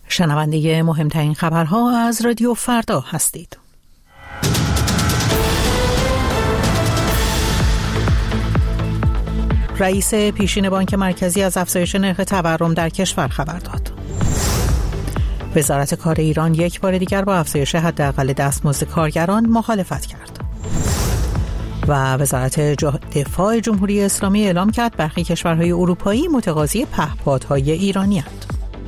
شنونده مهمترین خبرها از رادیو فردا هستید. رئیس پیشین بانک مرکزی از افزایش نرخ تورم در کشور خبر داد. وزارت کار ایران یک بار دیگر با افزایش حداقل دستمزد کارگران مخالفت کرد. و وزارت دفاع جمهوری اسلامی اعلام کرد برخی کشورهای اروپایی متقاضی پهپادهای ایرانی‌اند.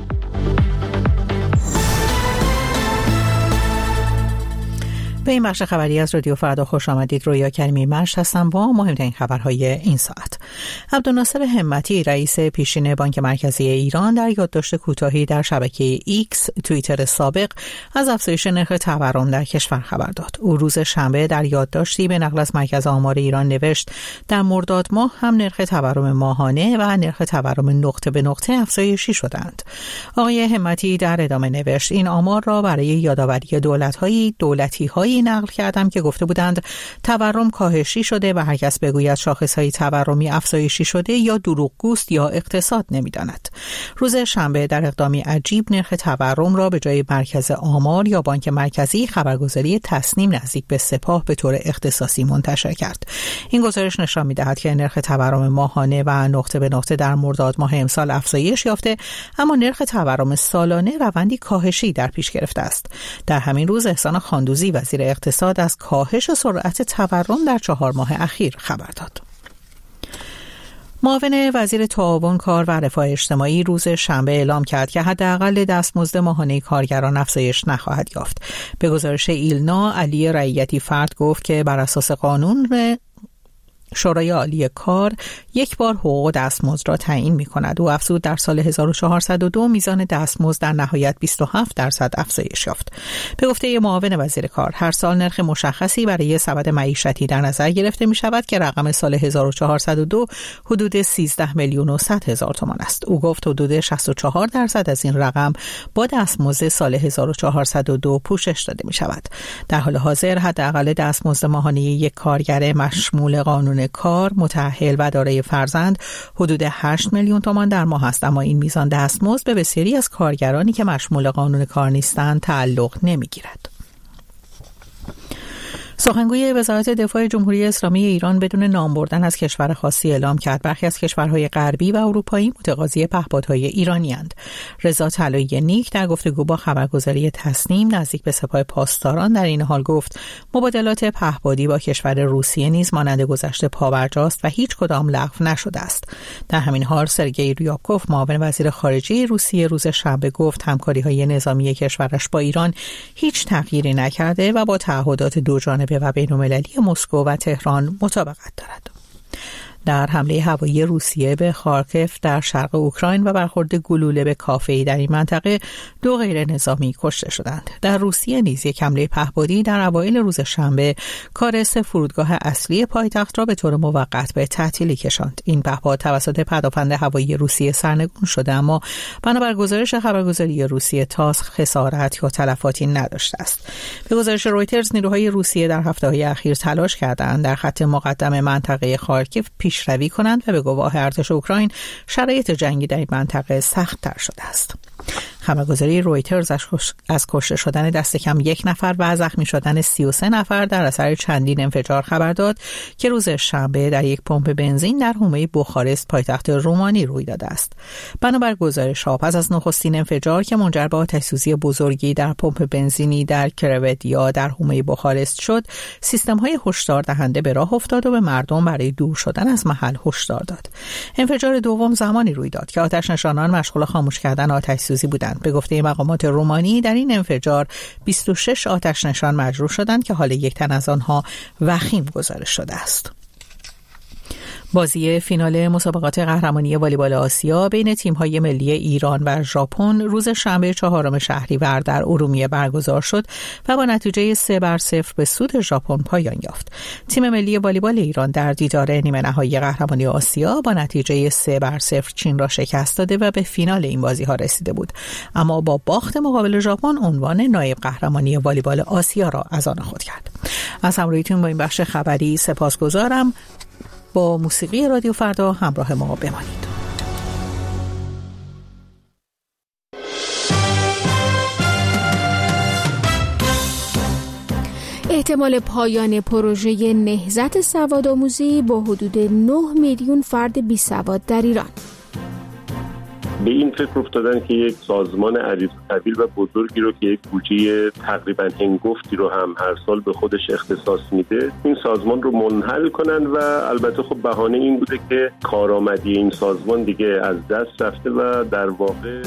به این بخش خبری از رادیو فردا خوش آمدید. رویا کریمی مشت هستم با مهمترین خبرهای این ساعت. عبدالناصر همتی رئیس پیشین بانک مرکزی ایران در یادداشت کوتاهی در شبکه ایکس توییتر سابق از افزایش نرخ تورم در کشور خبر داد. او روز شنبه در یادداشتی به نقل از مرکز آمار ایران نوشت در مرداد ماه هم نرخ تورم ماهانه و نرخ تورم نقطه به نقطه افزایشی شدند. آقای همتی در ادامه نوشت این آمار را برای یادآوری دولتی‌های نقل کردم که گفته بودند تورم کاهشی شده و هر کس بگوید شاخصهای تورمی افزایشی شده یا دروغگوست یا اقتصاد نمی‌داند. روز شنبه در اقدامی عجیب نرخ تورم را به جای مرکز آمار یا بانک مرکزی خبرگزاری تصنیم نزدیک به سپاه به طور اختصاصی منتشر کرد. این گزارش نشان می‌دهد که نرخ تورم ماهانه و نقطه به نقطه در مرداد ماه امسال افزایش یافته، اما نرخ تورم سالانه روندی کاهشی در پیش گرفته است. در همین روز احسان خاندوزی وزیر اقتصاد از کاهش سرعت تورم در 4 ماه اخیر خبر داد. معاون وزیر تعاون کار و رفاه اجتماعی روز شنبه اعلام کرد که حداقل دستمزد ماهانه کارگران افزایش نخواهد یافت. به گزارش ایلنا، علی رعیتی فرد گفت که بر اساس قانون شورای عالی کار یک بار حقوق دستمزد را تعیین می‌کند. او افزود در سال 1402 میزان دستمزد در نهایت 27% افزایش یافت. به گفته معاون وزیر کار هر سال نرخ مشخصی برای سبد معیشتی در نظر گرفته می‌شود که رقم سال 1402 حدود 13,100,000 تومان است. او گفت حدود 64% از این رقم با دستمزد سال 1402 پوشش داده می‌شود. در حال حاضر حداقل دستمزد ماهانه یک کارگر مشمول قانون کار، متأهل و دارای فرزند حدود 8 میلیون تومان در ماه است، اما این میزان دستمزد به بسیاری از کارگرانی که مشمول قانون کار نیستند تعلق نمیگیرد. سخنگوی وزارت دفاع جمهوری اسلامی ایران بدون نام بردن از کشور خاصی اعلام کرد برخی از کشورهای غربی و اروپایی متقاضی پهپادهای ایرانی‌اند. رضا طلایی نیک در گفتگو با خبرگزاری تصنیم نزدیک به سپاه پاسداران در این حال گفت مبادلات پهپادی با کشور روسیه نیز مانند گذشته پابرجاست و هیچ کدام لغو نشده است. در همین حال سرگئی ریابکوف معاون وزیر خارجه روسیه روز شنبه گفت همکاری‌های نظامی کشورش با ایران هیچ تغییری نکرده و با تعهدات دوجانبه و بین‌المللی مسکو و تهران مطابقت دارد. در حمله هوایی روسیه به خارکف در شرق اوکراین و برخورد گلوله به کافه‌ای در این منطقه 2 غیر نظامی کشته شدند. در روسیه نیز یک حمله پهپادی در اوایل روز شنبه کار 3 فرودگاه اصلی پایتخت را به طور موقت به تعطیلی کشاند. این پهپاد توسط پدافند هوایی روسیه سرنگون شده، اما بنابر گزارش خبرگزاری روسیه تاس خسارت یا تلفاتی نداشته است. به گزارش رویترز نیروهای روسیه در هفته‌های اخیر تلاش کردند در خط مقدم منطقه خارکف پیشروی کنند و به گواه ارتش اوکراین شرایط جنگی در این منطقه سخت‌تر شده است. خبرگزاری رویترز از کشته شدن دست کم 1 نفر و زخمی شدن 33 نفر در اثر چندین انفجار خبر داد که روز شنبه در یک پمپ بنزین در حومه بوخارست پایتخت رومانی روی داده است. بنابر گزارش‌ها پس از نخستین انفجار که منجر به آتش‌سوزی بزرگی در پمپ بنزینی در کرودیا در حومه بوخارست شد، سیستم‌های هشدار دهنده به راه افتاد و به مردم برای دور شدن از محل هشدار داد. انفجار دوم زمانی روی داد که آتش‌نشانان مشغول خاموش کردن آتش‌سوزی بودند. به گفته مقامات رومانی در این انفجار 26 آتش‌نشان مجروح شدند که حال یک تن از آنها وخیم گزارش شده است. بازی فینال مسابقات قهرمانی والیبال آسیا بین تیم‌های ملی ایران و ژاپن روز شنبه 4 شهریور در ارومیه برگزار شد و با نتیجه 3-0 به سود ژاپن پایان یافت. تیم ملی والیبال ایران در دیدار نیمه نهایی قهرمانی آسیا با نتیجه 3-0 چین را شکست داده و به فینال این بازی‌ها رسیده بود، اما با باخت مقابل ژاپن عنوان نایب قهرمانی والیبال آسیا را از آن خود کرد. از همراهیتون با این بخش خبری سپاسگزارم. با موسیقی رادیو فردا همراه ما بمانید. احتمال پایان پروژه نهضت سوادآموزی با حدود 9 میلیون فرد بیسواد در ایران. به این فکر افتادن که یک سازمان عریض و طویل و بزرگی رو که یک بودجه تقریبا هنگفتی رو هم هر سال به خودش اختصاص میده، این سازمان رو منحل کنن و البته خب بهانه این بوده که کارآمدی این سازمان دیگه از دست رفته و در واقع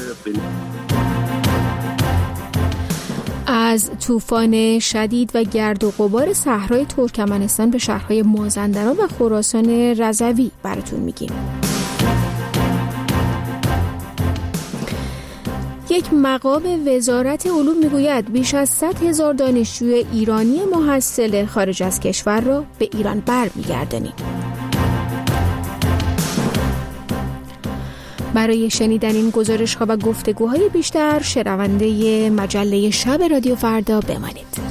از طوفان شدید و گرد و غبار صحرای ترکمنستان به شهرهای مازندران و خراسان رضوی براتون میگیم. یک مقام وزارت علوم میگوید بیش از 100,000 دانشجوی ایرانی محصل خارج از کشور را به ایران برمیگردانیم. برای شنیدن این گزارش‌ها و گفتگوهای بیشتر شنونده مجله شب رادیو فردا بمانید.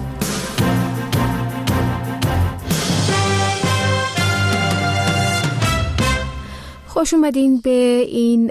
خوش اومدین به این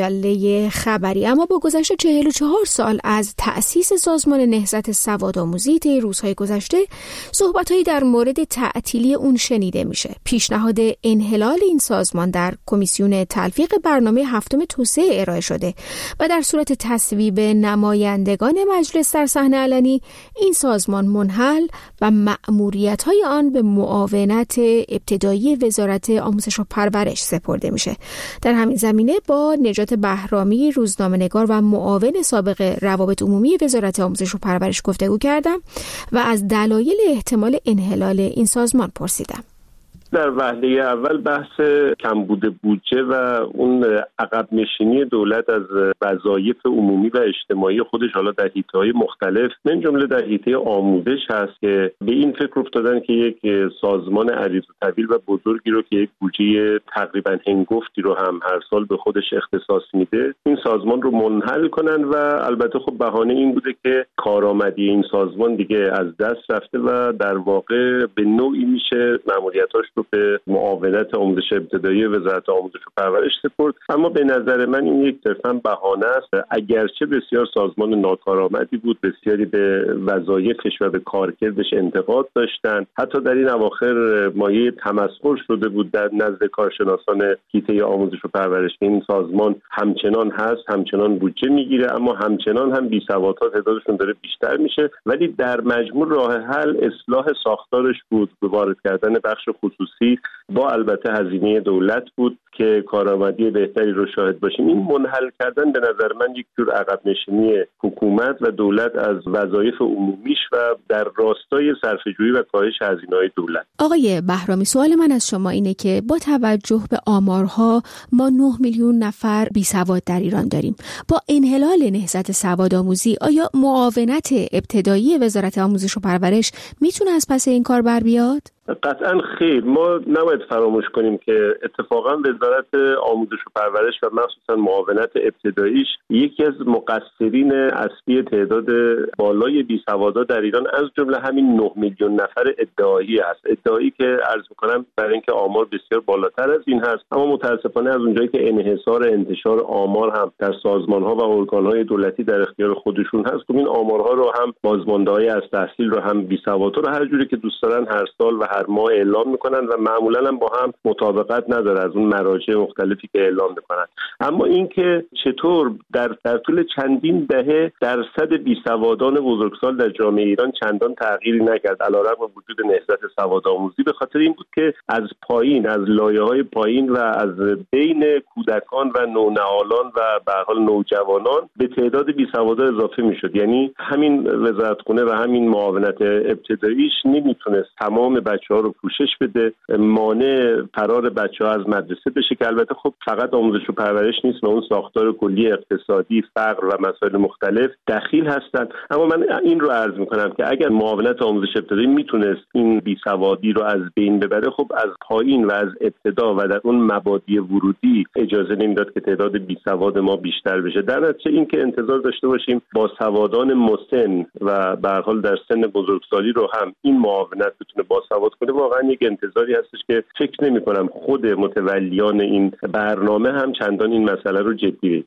مجله خبری. اما با گذشت 44 سال از تأسیس سازمان نهضت سوادآموزی طی روزهای گذشته صحبت‌هایی در مورد تعطیلی اون شنیده میشه. پیشنهاد انحلال این سازمان در کمیسیون تلفیق برنامه هفتم توسعه ارائه شده و در صورت تصویب نمایندگان مجلس در صحنه علنی این سازمان منحل و مأموریت‌های آن به معاونت ابتدایی وزارت آموزش و پرورش سپرده میشه. در همین زمینه با نجات بهرامی روزنامه‌نگار و معاون سابق روابط عمومی وزارت آموزش و پرورش گفتگو کردم و از دلایل احتمال انحلال این سازمان پرسیدم. در وهله اول بحث کمبود بودجه و اون عقب نشینی دولت از وظایف عمومی و اجتماعی خودش حالا در حیطه‌های مختلف من جمله در حیطه آموزش هست که به این فکر افتادن که یک سازمان عریض و طویل و بزرگی رو که یک بودجه تقریبا هنگفتی رو هم هر سال به خودش اختصاص میده، این سازمان رو منحل کنن و البته خب بهانه این بوده که کارآمدی این سازمان دیگه از دست رفته و در واقع به نوعی میشه مأموریتاش به معاونت آموزش ابتدایی وزارت آموزش و پرورش سپرد. اما به نظر من این یک صرفاً بهانه است. اگرچه بسیار سازمان ناکارآمدی بود، بسیاری به وظایفش و به کارکردش انتقاد داشتند، حتی در این اواخر مایه تمسخر شده بود در نزد کارشناسان حیطه آموزش و پرورش. این سازمان همچنان هست، همچنان بودجه میگیره، اما همچنان هم بیسوادها تعدادشون داره بیشتر میشه، ولی در مجموع راه حل اصلاح ساختارش بود، وارد کردن بخش خصوصی با البته هزینه دولت بود که کارآمدی بهتری رو شاهد باشیم. این منحل کردن به نظر من یک جور عقب نشینی حکومت و دولت از وظایف عمومیش و در راستای صرفه‌جویی و کاهش هزینه‌های دولت. آقای بهرامی، سوال من از شما اینه که با توجه به آمارها ما 9 میلیون نفر بیسواد در ایران داریم. با انحلال نهضت سوادآموزی آیا معاونت ابتدایی وزارت آموزش و پرورش میتونه از پس این کار بر بیاد؟ قطعا خیر. ما نباید فراموش کنیم که اتفاقا وزارت آموزش و پرورش و مخصوصا معاونت ابتداییش یکی از مقصرین اصلی تعداد بالای بیسوادا در ایران از جمله همین 9 میلیون نفر ادعایی است. ادعایی که عرض می‌کنم برای اینکه آمار بسیار بالاتر از این هست، اما متاسفانه از اونجایی که انحصار انتشار آمار هم در سازمان‌ها و ارگان‌های دولتی در اختیار خودشون هست، این آمارها رو هم بازمانده‌های از تحصیل رو هم بیسوادا رو هر جوری که دوست دارن هر سال و هر ماه اعلام میکنن و معمولا هم با هم مطابقت نداره از اون مراجع مختلفی که اعلام میکنن. اما اینکه چطور در طول چندین دهه درصد بیسوادان بزرگسال در جامعه ایران چندان تغییری نکرد علیرغم وجود نهضت سوادآموزی، به خاطر این بود که از پایین، از لایه‌های پایین و از بین کودکان و نونهالان و به هر حال نوجوانان به تعداد بیسوادا اضافه میشد. یعنی همین وزارتخونه و همین معاونت ابتداییش نمیتونست تمام بچه‌ها رو پوشش بده، مانع فرار بچه‌ها از مدرسه بشه که البته خب فقط آموزش و پرورش نیست و اون ساختار کلی اقتصادی، فقر و مسائل مختلف دخیل هستند. اما من این رو عرض می‌کنم که اگر معاونت آموزش ابتدایی میتونست این بیسوادی رو از بین ببره، خب از پایین و از ابتدا و در اون مبادی ورودی اجازه نمیداد که تعداد بیسواد ما بیشتر بشه. در نتیجه این که انتظار داشته باشیم با سوادان مسن و به هر حال در سن بزرگسالی رو هم این معاونت بتونه باسواد کنه، واقعا یک انتظاری هستش که فکر نمی‌کنم خود متولیان این برنامه هم چندان این مسئله رو جدی بگیرن.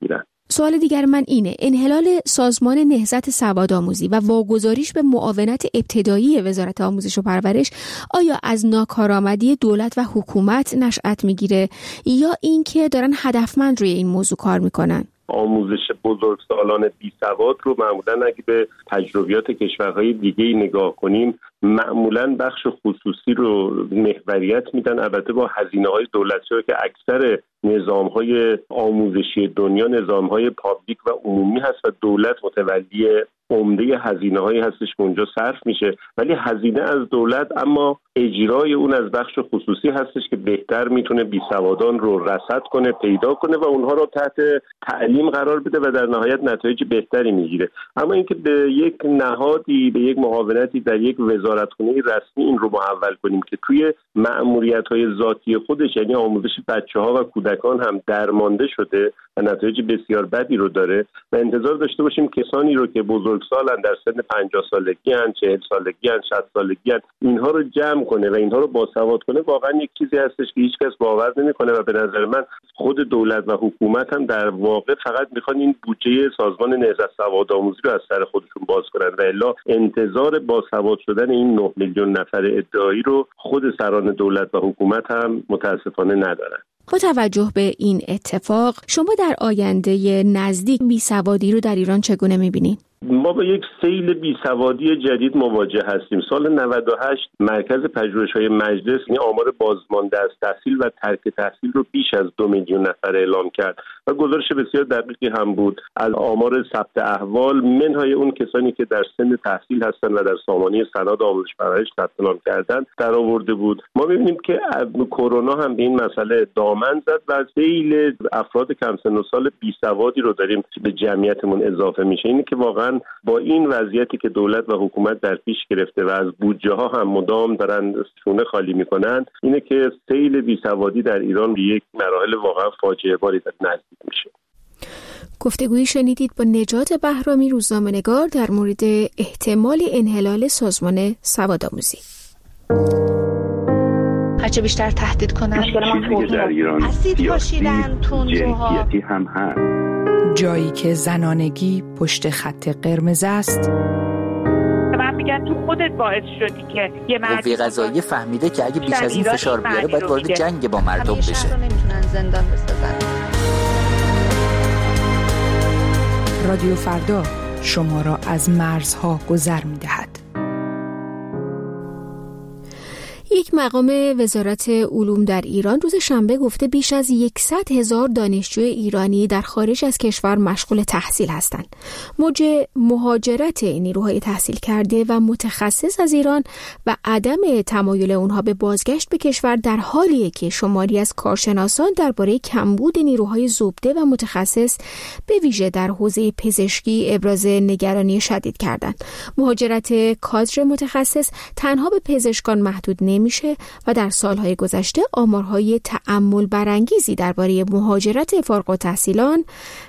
سوال دیگر من اینه، انحلال سازمان نهضت سوادآموزی و واگذاریش به معاونت ابتدایی وزارت آموزش و پرورش آیا از ناکارآمدی دولت و حکومت نشأت میگیره یا اینکه دارن هدفمند روی این موضوع کار میکنن؟ آموزش بزرگسالان بی سواد رو معمولا اگه به تجربیات کشورهای دیگه نگاه کنیم معمولا بخش خصوصی رو محوریت میدن، البته با هزینه‌های دولتی که اکثر نظام‌های آموزشی دنیا نظام‌های پابلیک و عمومی هست و دولت متولی عمده هزینه‌هایی هستش که اونجا صرف میشه، ولی هزینه از دولت اما اجرای اون از بخش خصوصی هستش که بهتر میتونه بیسوادان رو رصد کنه، پیدا کنه و اونها رو تحت تعلیم قرار بده و در نهایت نتایج بهتری میگیره. اما اینکه به یک نهادی، به یک معاونتی در یک وزارتخونه رسمی این رو محول کنیم که توی مأموریت‌های ذاتی خودش یعنی آموزش بچه‌ها و کودکان هم درمانده شده و نتایج بسیار بدی رو داره و انتظار داشته باشیم کسانی رو که بزرگسالن در سن 50 سالگی ان، 40 سالگی ان، 60 سالگی ان، اینها رو جمع کنه و اینها رو باسواد کنه، واقعا یک چیزی هستش که هیچ کس باور نمی‌کنه و به نظر من خود دولت و حکومت هم در واقع فقط میخوان این بودجه سازمان نهضت سوادآموزی رو از سر خودشون باز کنن و الا انتظار باسواد شدن این 9 میلیون نفر ادعایی رو خود سران دولت و حکومت هم متاسفانه ندارن. با توجه به این اتفاق شما در آینده نزدیک بیسوادی رو در ایران چگونه می‌بینید؟ ما با یک سیل بیسوادی جدید مواجه هستیم. سال 98 مرکز پژوهش‌های مجلس این آمار بازمانده از تحصیل و ترک تحصیل رو بیش از 2 میلیون نفر اعلام کرد و گزارش بسیار دقیقی هم بود از آمار ثبت احوال منهای اون کسانی که در سن تحصیل هستند و در سامانه سند آموزش پرورش ثبت نام کردن در آورده بود. ما می‌بینیم که کرونا هم به این مسئله دامن زد و سیل افراد کم سن و سال بیسوادی رو داریم به جمعیتمون اضافه میشه. اینه که واقعا با این وضعیتی که دولت و حکومت در پیش گرفته و از بودجه ها هم مدام دارن شونه خالی میکنن، اینه که سیل بیسوادی در ایران به یک مراحل واقعا فاجعه باری نزدیک میشه. گفتگویی شنیدید با نجات بهرامی، روزنامه‌نگار، در مورد احتمال انحلال سازمان سوادآموزی. هرچه بیشتر تهدید کنن مشکل در ایران اسید پاشیدن تندروها هم هست. جایی که زنانگی پشت خط قرمز است. من میگن تو خودت باعث شدی که یه قوه قضاییه فهمیده که اگه بیش از این فشار بیاره باید وارد جنگ با مردم بشه. نمیتونن زندان بسازن. رادیو فردا شما را از مرزها گذر می‌دهد. یک مقام وزارت علوم در ایران روز شنبه گفته بیش از 100,000 دانشجوی ایرانی در خارج از کشور مشغول تحصیل هستند. موج مهاجرت نیروهای تحصیل کرده و متخصص از ایران و عدم تمایل اونها به بازگشت به کشور در حالیه که شماری از کارشناسان درباره کمبود نیروهای زبده و متخصص به ویژه در حوزه پزشکی ابراز نگرانی شدید کردند. مهاجرت کادر متخصص تنها به پزشکان محدود نمیشه و در سالهای گذشته آمارهای تأمل برانگیزی درباره مهاجرت فارغ التحصیلان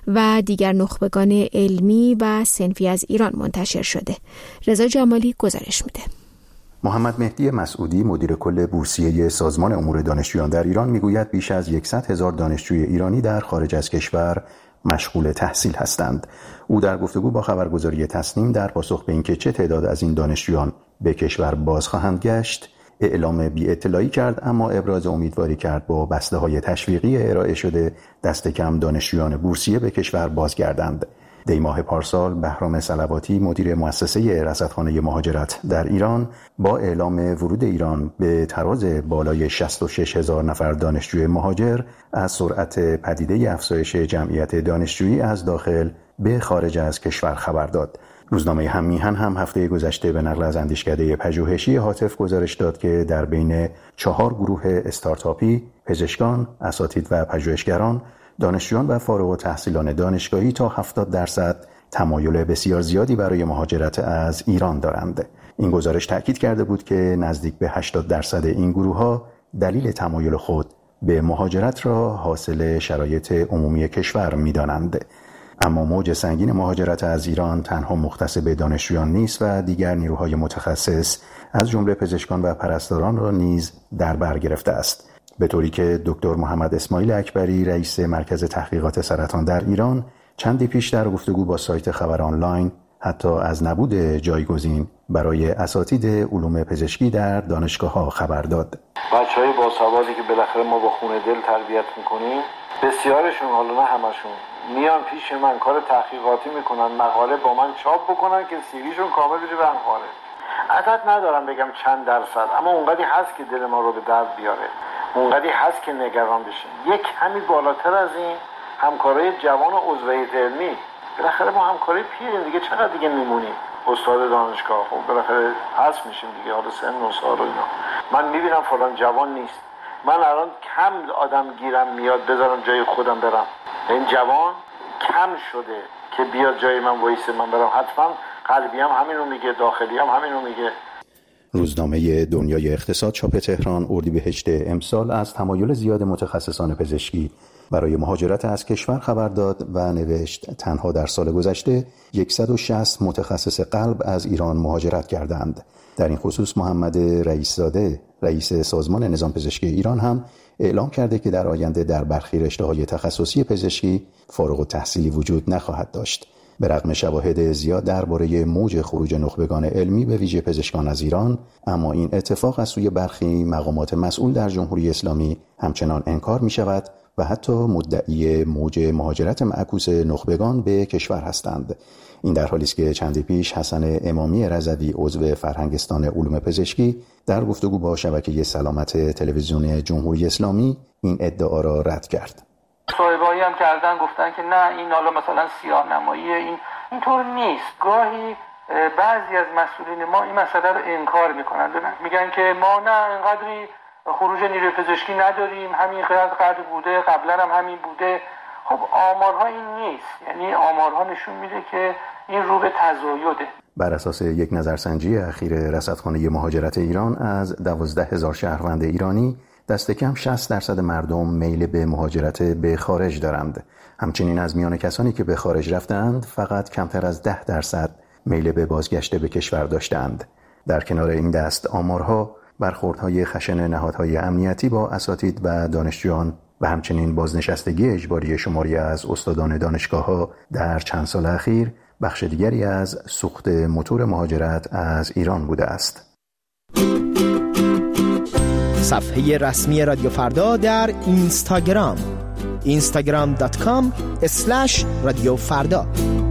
و دیگر نخبگان علمی و صنفی از ایران منتشر شده. رضا جمالی گزارش میده. محمد مهدی مسعودی مدیر کل بورسیه سازمان امور دانشجویان در ایران میگوید بیش از 100,000 دانشجوی ایرانی در خارج از کشور مشغول تحصیل هستند. او در گفتگو با خبرگزاری تصنیم در پاسخ به اینکه چه تعداد از این دانشجویان به کشور باز خواهند گشت اعلام بی‌اطلاعی کرد، اما ابراز امیدواری کرد با بسته‌های تشویقی ارائه شده دست کم دانشجویان بورسیه به کشور بازگردند. دی ماه پارسال بهرام صلواتی مدیر مؤسسه رصدخانه مهاجرت در ایران با اعلام ورود ایران به تراز بالای 66,000 نفر دانشجوی مهاجر از سرعت پدیده افزایش جمعیت دانشجویی از داخل به خارج از کشور خبر داد. روزنامه هم‌میهن هم هفته گذشته به نقل از اندیشکده پژوهشی هاتف گزارش داد که در بین 4 گروه استارتاپی، پزشکان، اساتید و پژوهشگران، دانشجویان و فارغ التحصیلان دانشگاهی تا 70% تمایل بسیار زیادی برای مهاجرت از ایران دارند. این گزارش تأکید کرده بود که نزدیک به 80% این گروه‌ها دلیل تمایل خود به مهاجرت را حاصل شرایط عمومی کشور می‌دانند. اما موج سنگین مهاجرت از ایران تنها مختص به دانشجویان نیست و دیگر نیروهای متخصص از جمله پزشکان و پرستاران را نیز در بر گرفته است، به طوری که دکتر محمد اسماعیل اکبری رئیس مرکز تحقیقات سرطان در ایران چندی پیش در گفتگو با سایت خبر آنلاین حتی از نبود جایگزین برای اساتید علوم پزشکی در دانشگاه‌ها خبر داد. بچه‌های باسوادی که بالاخره ما با خون دل تربیت می‌کنیم، بسیارشون، حالا نه همشون، میان پیش من کار تحقیقاتی میکنن، مقاله با من چاپ بکنن که سیویشون کامل بشه به خارج. عدد ندارم بگم چند درصد، اما اونقدی هست که دل ما رو به درد بیاره، اونقدی هست که نگران بشیم. یک کمی بالاتر از این همکارای جوان عضو هیئت علمی، بالاخره ما همکاری پیریم دیگه، چقدر دیگه میمونیم استاد دانشگاه، خب بالاخره حذف میشیم دیگه، حالا سن و سال و اینا. من میبینم فلان جوان نیست، من الان کم آدم گیرم میاد بذارم جای خودم برم، این جوان کم شده که بیاد جای من وایسه من برم. حتما قلبی هم همینو میگه، داخلی هم همینو میگه. روزنامه دنیای اقتصاد چاپ تهران اردیبهشت امسال از تمایل زیاد متخصصان پزشکی برای مهاجرت از کشور خبر داد و نوشت تنها در سال گذشته 160 متخصص قلب از ایران مهاجرت کردند. در این خصوص محمد رئیس‌زاده رئیس سازمان نظام پزشکی ایران هم اعلام کرده که در آینده در برخی رشته‌های تخصصی پزشکی فارغ التحصیلی وجود نخواهد داشت. به رغم شواهد زیاد درباره موج خروج نخبگان علمی به ویژه پزشکان از ایران، اما این اتفاق از سوی برخی مقامات مسئول در جمهوری اسلامی همچنان انکار می شود و حتی مدعی موج مهاجرت معکوس نخبگان به کشور هستند. این در حالی است که چندی پیش حسن امامی رضوی عضو فرهنگستان علوم پزشکی در گفتگو با شبکه سلامت تلویزیون جمهوری اسلامی این ادعا را رد کرد. صاحبایی هم کردن، گفتن که نه این حالا مثلا سیاه نماییه، اینطور نیست. گاهی بعضی از مسئولین ما این مسئله رو انکار میکنن، میگن که ما نه اینقدری خروج نیروی پزشکی نداریم، همین قدر بوده، قبلا هم همین بوده. خب آمارها این نیست، یعنی آمارها نشون میده که این رو به تزایده. بر اساس یک نظرسنجی اخیر رصدخانه مهاجرت ایران از 12,000 شهروند ایرانی، دست کم 60% مردم میل به مهاجرت به خارج دارند. همچنین از میان کسانی که به خارج رفتند فقط کمتر از 10% میل به بازگشت به کشور داشتند. در کنار این دست آمارها برخوردهای خشن نهادهای امنیتی با اساتید و دانشجویان و همچنین بازنشستگی اجباری شماری از استادان دانشگاه‌ها در چند سال اخیر بخش دیگری از سوخت موتور مهاجرت از ایران بوده است. صفحه رسمی رادیو فردا در اینستاگرام instagram.com/رادیو فردا.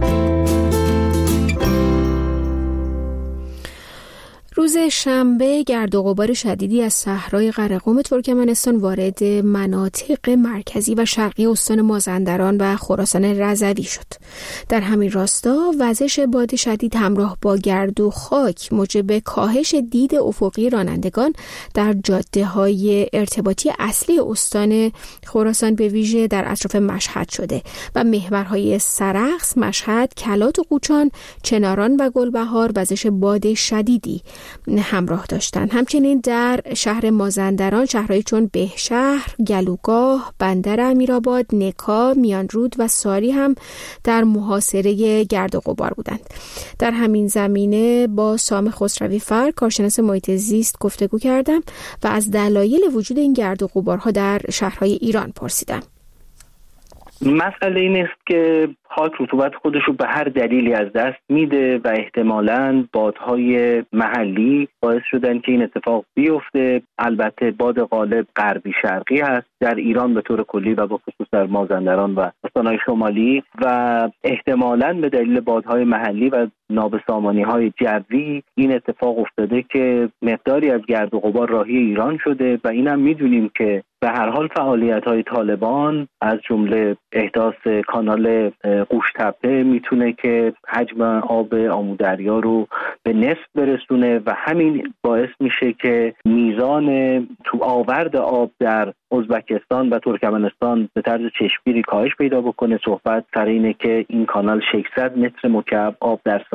روز شنبه گرد و غبار شدیدی از صحرای قرقم ترکمنستان وارد مناطق مرکزی و شرقی استان مازندران و خراسان رضوی شد. در همین راستا وزش باد شدید همراه با گرد و خاک موجب کاهش دید افقی رانندگان در جاده‌های ارتباطی اصلی استان خراسان به ویژه در اطراف مشهد شده و محورهای سرخس، مشهد، کلات و قوچان، چناران و گلبهار وزش باد شدیدی همراه داشتند. همچنین در شهر مازندران شهرهایی چون بهشهر، گلوگاه، بندر امیرآباد، نکا، میانرود و ساری هم در محاصره گرد و غبار بودند. در همین زمینه با سام خسروی فر کارشناس محیط زیست گفتگو کردم و از دلایل وجود این گرد و غبارها در شهرهای ایران پرسیدم. مسئله این است که خاک رطوبت خودش رو به هر دلیلی از دست میده و احتمالاً بادهای محلی باعث شدن که این اتفاق بیفته. البته باد غالب غربی شرقی هست در ایران به طور کلی و به خصوص در مازندران و استان‌های شمالی و احتمالاً به دلیل بادهای محلی و نابسامانی‌های جوی این اتفاق افتاده که مقداری از گرد و غبار راهی ایران شده و اینم میدونیم که به هر حال فعالیت‌های طالبان از جمله احداث کانال قوش‌تپه میتونه که حجم آب آمودریا رو به نصف برسونه و همین باعث میشه که میزان تو آورد آب در ازبکستان و ترکمنستان به طرز چشمگیری کاهش پیدا بکنه. صحبت سر اینه که این کانال 600 متر مکعب آب در ثانیه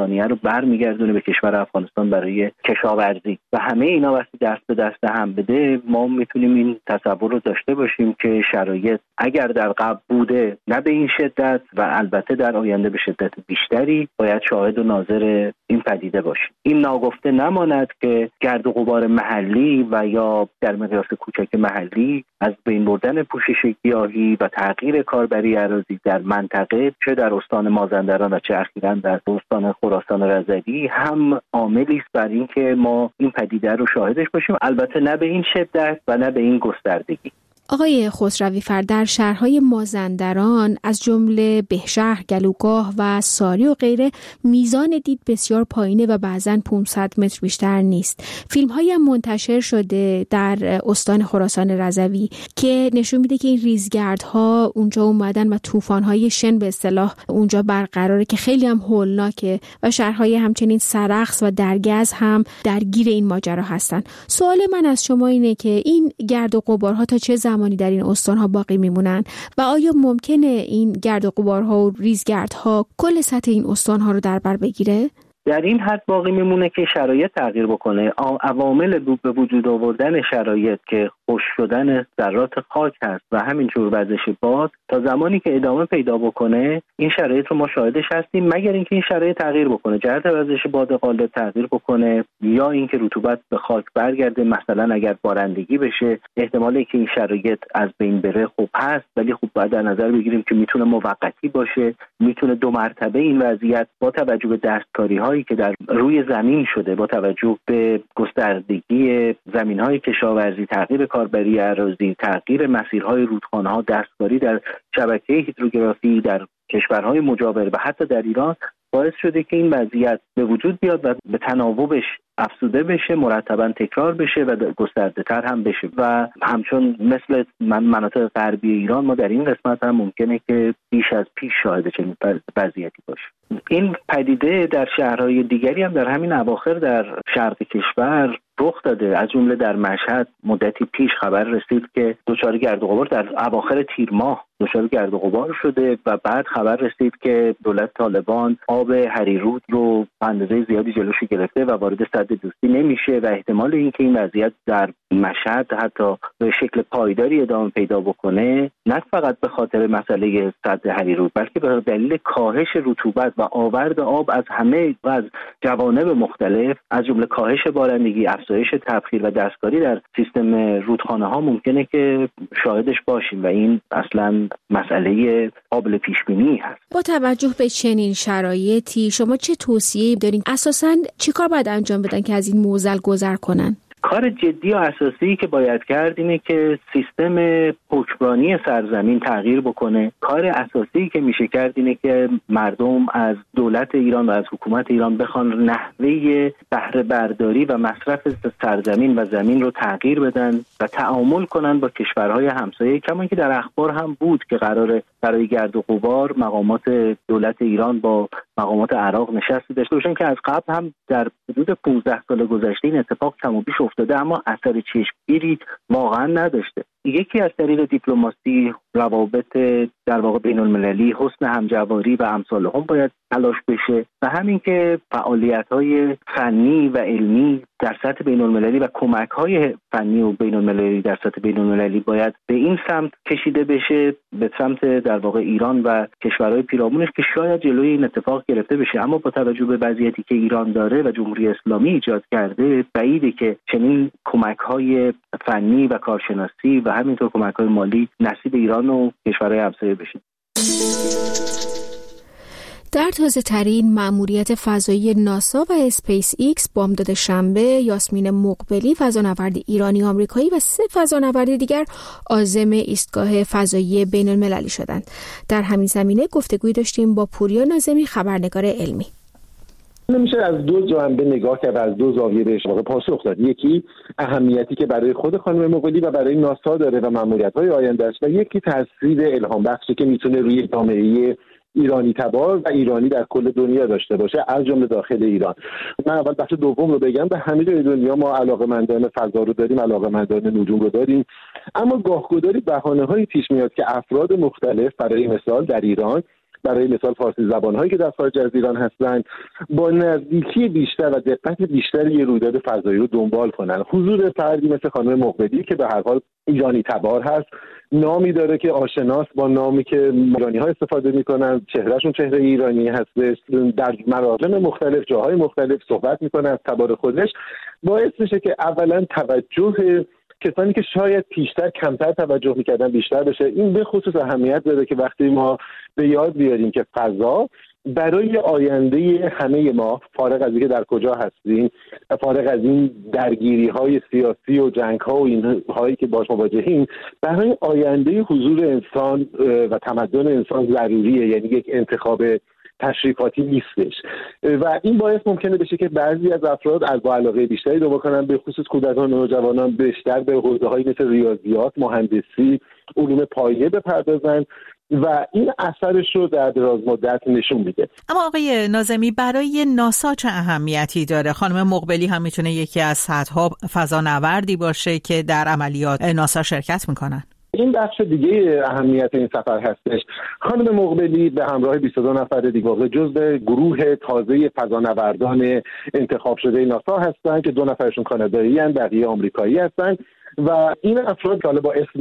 ایرانیه رو برمیگردونه به کشور افغانستان برای کشاورزی و همه اینا وقتی دست به دست هم بده ما میتونیم این تصور رو داشته باشیم که شرایط اگر در قبل بوده نه به این شدت و البته در آینده به شدت بیشتری باید شاهد و ناظر این پدیده باشیم. این ناگفته نماند که گرد و غبار محلی و یا در مقیاس کوچک محلی از بین بردن پوشش گیاهی و تغییر کاربری اراضی در منطقه چه در استان مازندران و چه اخیراً در استان خراسان رضوی هم عاملی است بر اینکه ما این پدیده رو شاهدش باشیم، البته نه به این شدت و نه به این گستردگی. آقای خسروی فر، در شهرهای مازندران از جمله بهشهر، گلوگاه و ساری و غیره میزان دید بسیار پایینه و بعضاً 500 متر بیشتر نیست. فیلم‌هایی هم منتشر شده در استان خراسان رضوی که نشون میده که این ریزگردها اونجا اومدن و طوفان‌های شن به اصطلاح اونجا برقراره که خیلی هم هولناکه و شهرهای همچنین سرخس و درگز هم درگیر این ماجرا هستن. سوال من از شما اینه که این گرد و غبارها تا چه زمانی در این استان‌ها باقی میمونن و آیا ممکنه این گرد و غبارها و ریزگردها کل سطح این استان‌ها رو در بر بگیره؟ در این حد باقی میمونه که شرایط تغییر بکنه. عوامل به وجود آوردن شرایط که خشک شدن ذرات خاک هست و همینجور وزش باد تا زمانی که ادامه پیدا بکنه این شرایط رو ما شاهدش هستیم، مگر اینکه این شرایط تغییر بکنه، جهت وزش باد غالب تغییر بکنه یا اینکه رطوبت به خاک برگرده. مثلا اگر بارندگی بشه احتمالی که این شرایط از بین بره خوب هست، ولی خوب باید در نظر بگیریم که میتونه موقتی باشه، میتونه 2 مرتبه این وضعیت با توجه به دستکاری‌های که در روی زمین شده، با توجه به گستردگی زمین‌های کشاورزی، تغییر کاربری اراضی، تغییر مسیرهای رودخانه‌ها، دستکاری در شبکه هیدروگرافی در کشورهای مجاور و حتی در ایران باعث شده که این وضعیت به وجود بیاد و به تناوبش افزوده بشه، مرتباً تکرار بشه و گسترده‌تر هم بشه. و همچون مثل مناطق غربی ایران ما در این قسمت هم ممکنه که بیش از پیش شاهد چنین وضعیتی باشه. این پدیده در شهرهای دیگری هم در همین اواخر در شرق کشور رخ داده. از جمله در مشهد مدتی پیش خبر رسید که دچار گرد و غبار در اواخر تیر ماه دچار گرد و غبار شده و بعد خبر رسید که دولت طالبان آب هریرود رو به اندازه زیادی جلوشو گرفته و وارد سد دوستی نمیشه و احتمال اینکه این وضعیت در مشهد حتی به شکل پایداری ادامه پیدا بکنه نه فقط به خاطر مسئله سد هریرود بلکه به دلیل کاهش رطوبت و آورد آب از همه و از جوانب مختلف، از جمله کاهش بارندگی، افزایش تبخیر و دستکاری در سیستم رودخانه‌ها ممکنه که شاهدش باشیم و این اصلا مسئله قابل پیش بینی هست. با توجه به چنین شرایطی شما چه توصیه‌ای دارین؟ اساساً چیکار باید انجام بدن که از این معضل گذر کنن؟ کار جدی و اساسی که باید کرد اینه که سیستم حکمرانی سرزمین تغییر بکنه. کار اساسی که میشه کرد اینه که مردم از دولت ایران و از حکومت ایران بخوان نحوه بهره برداری و مصرف سرزمین و زمین رو تغییر بدن و تعامل کنن با کشورهای همسایه، کما که در اخبار هم بود که قراره برای گرد و غبار مقامات دولت ایران با مقامات عراق نشستی داشته باشن که از قبل هم در حدود 15 سال گذشته این اتفاق کم و بیش افتاده اما اثر چشمگیری واقعا نداشته. یکی از طریق دیپلماسی، روابط در واقع بین المللی، حسن همجواری و امثال هم باید تلاش بشه و همین که فعالیت‌های فنی و علمی در سطح بین المللی و کمک‌های فنی و بین المللی در سطح بین المللی باید به این سمت کشیده بشه، به سمت در واقع ایران و کشورهای پیرامونش که شاید جلوی این اتفاق گرفته بشه. اما با توجه به وضعیتی که ایران داره و جمهوری اسلامی ایجاد کرده بعیده که چنین کمک‌های فنی و کارشناسی و همینطور کمک‌های مالی نصیب ایران و کشورهای همسایه بشه. در تازه ترین مأموریت فضایی ناسا و اسپیس ایکس بامداد شنبه یاسمین مقبلی فضانورد ایرانی آمریکایی و 3 فضانورد دیگر عازم ایستگاه فضایی بین المللی شدند. در همین زمینه گفتگوی داشتیم با پوریا ناظمی، خبرنگار علمی. نمیشه از 2 جنبه نگاه کرد و از 2 زاویه بهش پاسخ داد. یکی اهمیتی که برای خود خانم مقبلی و برای ناسا داره و مأموریت‌های آینده است و یکی تاثیر الهام بخشی که میتونه روی جامعه ایرانی تبار و ایرانی در کل دنیا داشته باشه، از جمله داخل ایران. من اول بخش دوم رو بگم. به همه جای دنیا ما علاقه‌مندان فضا رو داریم، علاقه‌مندان نجوم رو داریم، اما گاهگداری بهانه‌هایی پیش میاد که افراد مختلف برای مثال در ایران برای مثال فارسی زبان‌هایی که در خارج از ایران هستند با نزدیکی بیشتر و دقت بیشتر یه رویداد فضایی رو دنبال کنن. حضور فردی مثل خانم مقبلی که به هر حال ایرانی تبار هست، نامی داره که آشناست با نامی که ایرانی‌ها استفاده می‌کنن، چهرهشون چهره ایرانی هستش، در مراحل مختلف جاهای مختلف صحبت می‌کنه از تبار خودش، باعث میشه که اولا توجه کسانی که شاید پیشتر کمتر توجه می‌کردن بیشتر بشه. این به خصوص اهمیت داره که وقتی ما به یاد بیاریم که فضا برای آینده همه ما، فارغ از اینکه در کجا هستیم، فارغ از این درگیری‌های سیاسی و جنگ‌ها و اینهایی که باش مواجهیم، برای آینده حضور انسان و تمدن انسان ضروریه. یعنی یک انتخاب تشریفاتی نیستش و این باعث ممکنه بشه که بعضی از افراد از با علاقه بیشتری رو بکنن، به خصوص کودکان و نوجوانان بیشتر به حوزه‌هایی مثل ریاضیات، مهندسی، علوم پایه بپردازن و این اثرش رو در دراز مدت نشون میده. اما آقای ناظمی، برای ناسا چه اهمیتی داره؟ خانم مقبلی هم میتونه یکی از صدها فضانوردی باشه که در عملیات ناسا شرکت میکنن. این بخش دیگه اهمیت این سفر هستش. خانم مقبلی به همراه 22 نفر دیگه جزو گروه تازه فضانوردان انتخاب شده ناسا هستن که 2 نفرشون کانادایی هستن، بقیه آمریکایی هستن و این افراد که حالا با اسم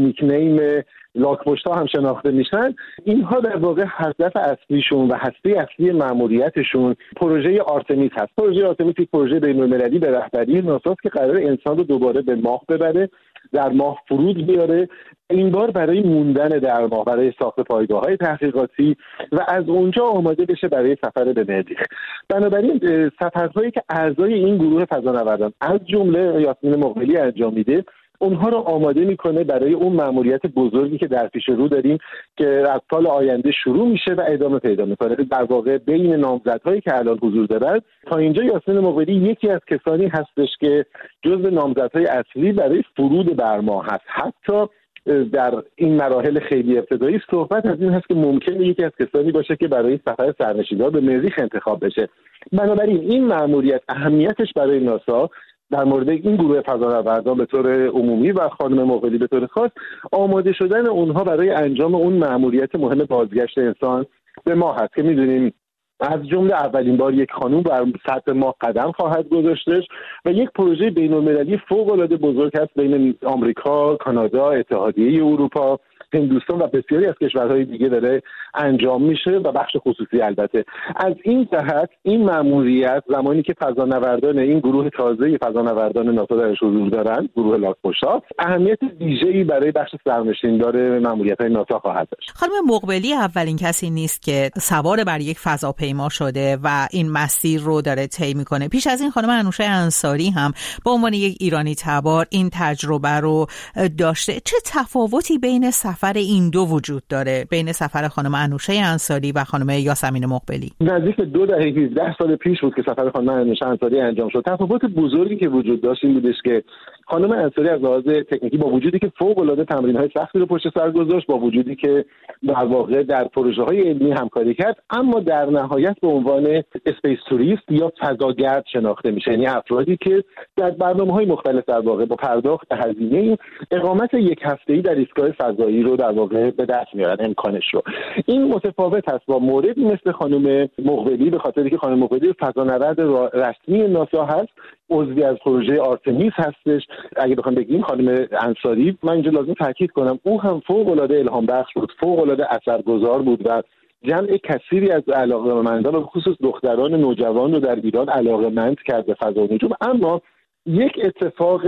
نیکنیم لاک‌پشت‌ها هم شناخته میشن، اینها در واقع هدف اصلیشون و هسته اصلی مأموریتشون پروژه آرتمیس هست. پروژه آرتمیس یک پروژه بین‌المللی به رهبری ناساست که قرار انسان رو دوباره به ماه ببره، در ماه فرود بیاره، این بار برای موندن در ماه، برای ساخت پایگاه‌های تحقیقاتی و از اونجا آماده بشه برای سفر به مریخ. بنابراین سفرهایی که اعضای این گروه فضانوردان از جمله یاسمین مقبلی انجام میده، اونها رو آماده میکنه برای اون مأموریت بزرگی که در پیش رو داریم که از سال آینده شروع میشه و ادامه پیدا میکنه. در واقع بین نامزدهایی که الان حضور دارن تا اینجا یاسمین مقبلی یکی از کسانی هستش که جزو نامزدهای اصلی برای فرود بر ماه هست. حتی در این مراحل خیلی ابتدایی صحبت از این هست که ممکنه یکی از کسانی باشه که برای سفر سرنشین‌ها به مریخ انتخاب بشه. بنابراین این مأموریت اهمیتش برای ناسا در مورد این گروه فضانوردان به طور عمومی و خانم مقبلی به طور خاص آماده شدن اونها برای انجام اون مأموریت مهم بازگشت انسان به ماه هست که می‌دونیم از جمله اولین بار یک خانم بر سطح ماه قدم خواهد گذاشتش و یک پروژه بین‌المللی فوق‌العاده بزرگ هست بین آمریکا، کانادا، اتحادیه اروپا، هندوستان و بسیاری از کشورهای دیگه داره انجام میشه و بخش خصوصی البته. از این جهت این مأموریت زمانی که فضانوردان این گروه تازه فضانوردان ناسا درش حضور دارن، گروه لاک‌پشت‌ها، اهمیت ویژه‌ای برای بخش سرنشیندار مأموریت‌های ناسا خواهد داشت. خانم مقبلی اولین کسی نیست که سوار بر یک فضاپیما شده و این مسیر رو داره طی می‌کنه. پیش از این خانم انوشه انصاری هم به عنوان یک ایرانی تبار این تجربه رو داشته. چه تفاوتی بین سفر این دو وجود داره، بین سفر خانم انوشه انصاری و خانم یاسمین مقبلی؟ نزدیک به 2 دهه 17 سال پیش بود که سفر خانم انوشه انصاری انجام شد. تفاوت بزرگی که وجود داشت این بودش که خانم انصاری از لحاظ تکنیکی با وجودی که فوق‌العاده تمرین‌های سختی رو پشت سر گذاشت، با وجودی که در واقع در پروژه‌های علمی همکاری کرد، اما در نهایت به عنوان اسپیس توریست یا فضاگرد شناخته میشه. یعنی افرادی که در برنامه‌های مختلف در واقع با پرداخت هزینه اقامت یک هفته‌ای در ایستگاه فضایی رو در واقع به دست میارن امکانش رو. این متفاوت هست با موردی مثل خانم مقبلی به خاطری که خانم مقبلی فضانورد رسمی ناسا هست، عضوی از پروژه آرتمیس هستش. اگه بخوام بگیم خانم انصاری، من اینجا لازم تاکید کنم او هم فوق‌العاده الهام بخش بود، فوق‌العاده اثرگذار بود و جمع کثیری از علاقه‌مندان و خصوص دختران نوجوان رو در ایران علاقه‌مند کرد به فضا و نجوم. اما یک اتفاق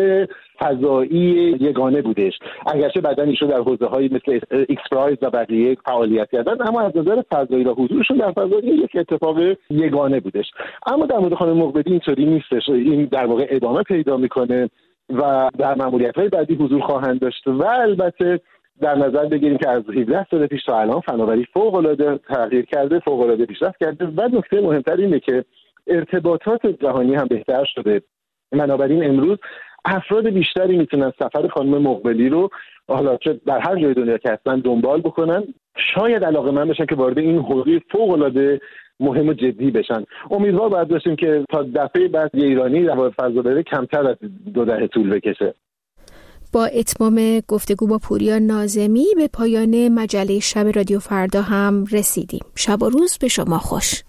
فضایی یگانه بودش، اگرچه بعدن ایشون در حوزه‌های مثل ایکس پرایز و بقیه فعالیت کردن، اما از نظر فضایی و حضورشون در فضا یک اتفاق یگانه بودش. اما در مورد خانم مقبلی اینطوری نیستش. این در واقع ادامه پیدا میکنه و در مأموریت‌های بعدی حضور خواهند داشت و البته در نظر بگیریم که از 17 سال پیش تا الان فناوری فوق‌العاده تغییر کرده، فوق‌العاده پیشرفت کرده و نکته مهمتر اینه که ارتباطات جهانی هم بهتر شده. بنابراین امروز افراد بیشتری میتونن سفر خانم مقبلی رو حالا چه در هر جای دنیا که هستن دنبال بکنن، شاید علاقه‌مند بشن که وارد این حوزه فوق‌العاده مهم و جدی بشن. امیدوار باید باشیم که تا دفعه بعد یه ایرانی در فضا بره کمتر از 2 دهه طول بکشه. با اتمام گفتگو با پوریا ناظمی به پایان مجله شب رادیو فردا هم رسیدیم. شب و روز به شما خوش.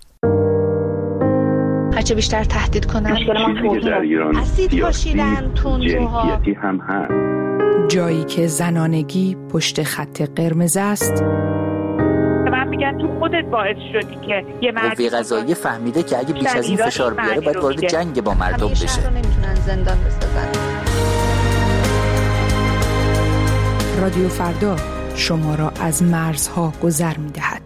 هرچه بیشتر تهدید کنن چیزی در ایران اسید پاشیدن تندروها هم هست. جایی که زنانگی پشت خط قرمز است. من میگن تو خودت باعث شدی که یه قوه قضاییه فهمیده که اگه بیش از این فشار بیاره باید وارد جنگ با مردم بشه. شهر رو نمیتونن زندان بسازن. رادیو فردا شما را از مرزها گذر می‌دهد.